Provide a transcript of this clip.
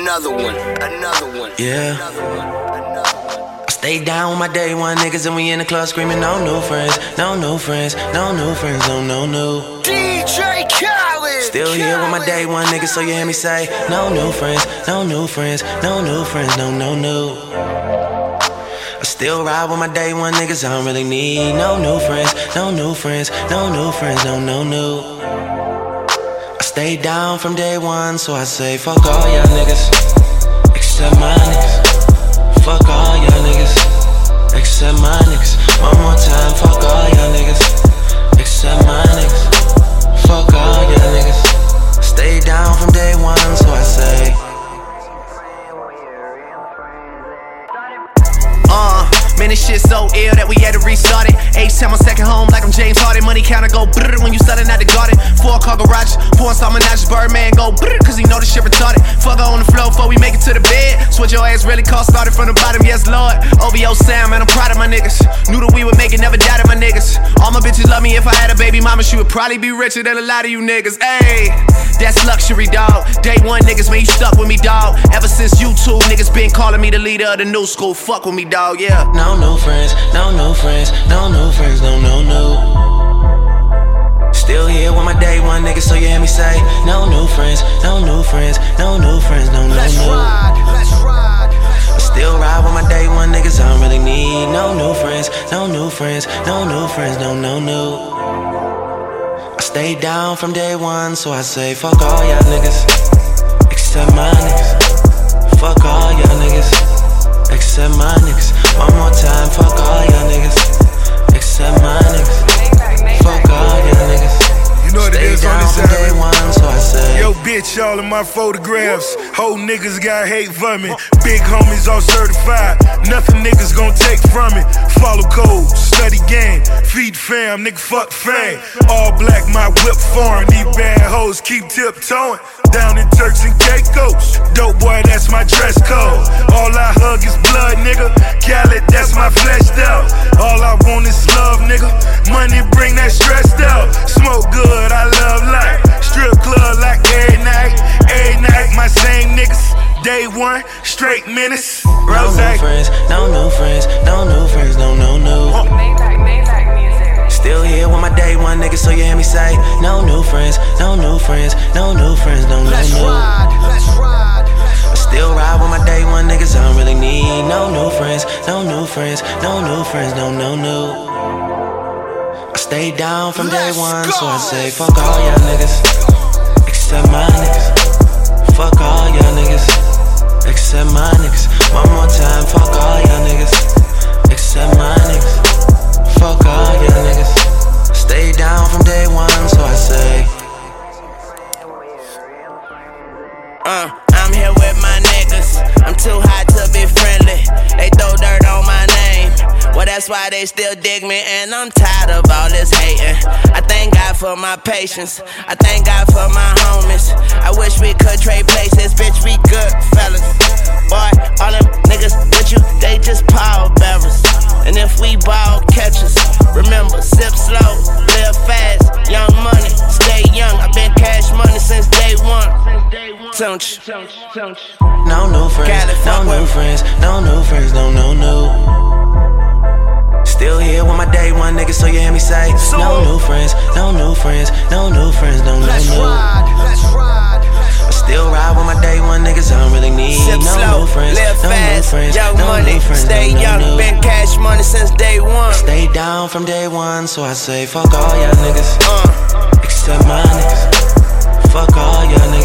Another one. Yeah. I stay down with my day one niggas and we in the club screaming no new friends, no new friends, no new friends, no new. DJ Khaled. Still here with my day one niggas, so you hear me say no new friends, no new friends, no new friends, no new. I still ride with my day one niggas, I don't really need no new friends, no new friends, no new friends, no new. I stay down from day one, so I say fuck all y'all niggas, except my niggas. Fuck all y'all niggas, except my niggas. One more time, fuck all y'all niggas, except my niggas. Fuck all y'all niggas. Stay down from day one, so I say. Man, this shit so ill that we had to restart it. H-time on second home like I'm James Harden. Money counter go brrr when you starting at the garden. 4-car garage, 4 installment notches. Birdman go brrr cause he know this shit retarded. Fuck her on the floor before we make it to the bed. Switch your ass really cost, started from the bottom, yes lord. OVO sound, man, I'm proud of my niggas. Knew that we would make it, never doubted my niggas. All my bitches love me, if I had a baby mama, she would probably be richer than a lot of you niggas. Ayy, that's luxury, dog. Day one niggas, man, you stuck with me, dog. Ever since YouTube, niggas been calling me the leader of the new school. Fuck with me, dog, yeah. No new friends, no new friends, no new friends, no new. Still here with my day one niggas, so you hear me say no new friends, no new friends, no new friends, no new. Let's ride. I still ride with my day one niggas, I don't really need no new friends, no new friends, no new friends, no new. I stay down from day one, so I say fuck all y'all niggas, except my niggas. Fuck all y'all niggas, except my niggas. One more time, fuck all y'all niggas, except my niggas. Fuck all y'all niggas. You know what it is on this day side. one, so I say. Yo, bitch, all in my photographs. Whole niggas got hate for me. Big homies all certified. Nothing niggas gon' take from it. Follow code, study game, feed fam, nigga fuck fame. All black, my whip foreign. These bad hoes keep tiptoeing. Down in Turks and Caicos. Dope boy, that's my dress code. All I hug is blood, nigga. Khaled, that's my fleshed out. All I want is love, nigga. Money bring that stressed out. Smoke good, I love life. Strip club like every night. Every night, my same niggas. Day one, straight menace. No new friends, no new friends, no new friends, no new. Still here with my day one niggas, so you hear me say no new friends, no new friends, no new friends, no new. Let's ride. I still ride with my day one niggas, I don't really need no new friends, no new friends, no new friends, no new. I stay down from day one, so I say fuck all y'all niggas, except my niggas. Fuck all y'all niggas, except my niggas. One more time, fuck all y'all niggas, except my niggas. Fuck all y'all niggas. Stay down from day one, so I say. I'm here with my niggas. I'm too hot to be friendly. They throw dirt on my name. Well, that's why they still dig me, and I'm tired of all this hating. I thank God for my patience. I thank God for my homies. I wish we could trade places, bitch, we good fellas. Boy, all them niggas with you, they just pallbearers. And if we ball catchers, remember, sip slow, live fast, young money, stay young. I've been cash money since day one. Don't you? No new friends, no new friends, no new friends, no new. Still here with my day one niggas, so you hear me say no new friends, no new friends, no new friends, no new. Let's ride. I still ride with my day one niggas, I don't really need Sip no slow, new friends, live no fast, new friends, young no money, new friends, stay no young. new. Been cash money since day one. Stay down from day one, so I say fuck all y'all niggas, except my niggas. Fuck all y'all niggas.